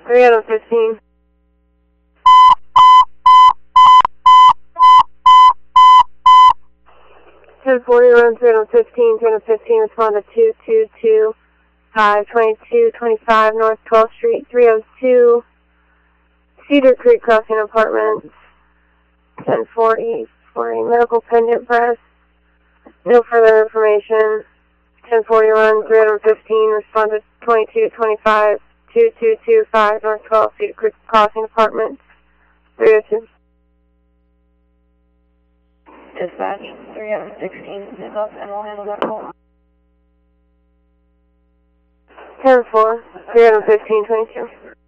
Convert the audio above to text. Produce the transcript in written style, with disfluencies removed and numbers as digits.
315. 1040 run 315, 315, respond to 222 52225 North 12th Street, 302 Cedar Creek Crossing Apartments. 1040 for a medical pendant press. No further information. 1040 run 315, respond to 2225 2225 North 12th Cedar Creek Crossing Apartments. 302. Dispatch 316 is up and we'll handle that call. 10-4, 315-22.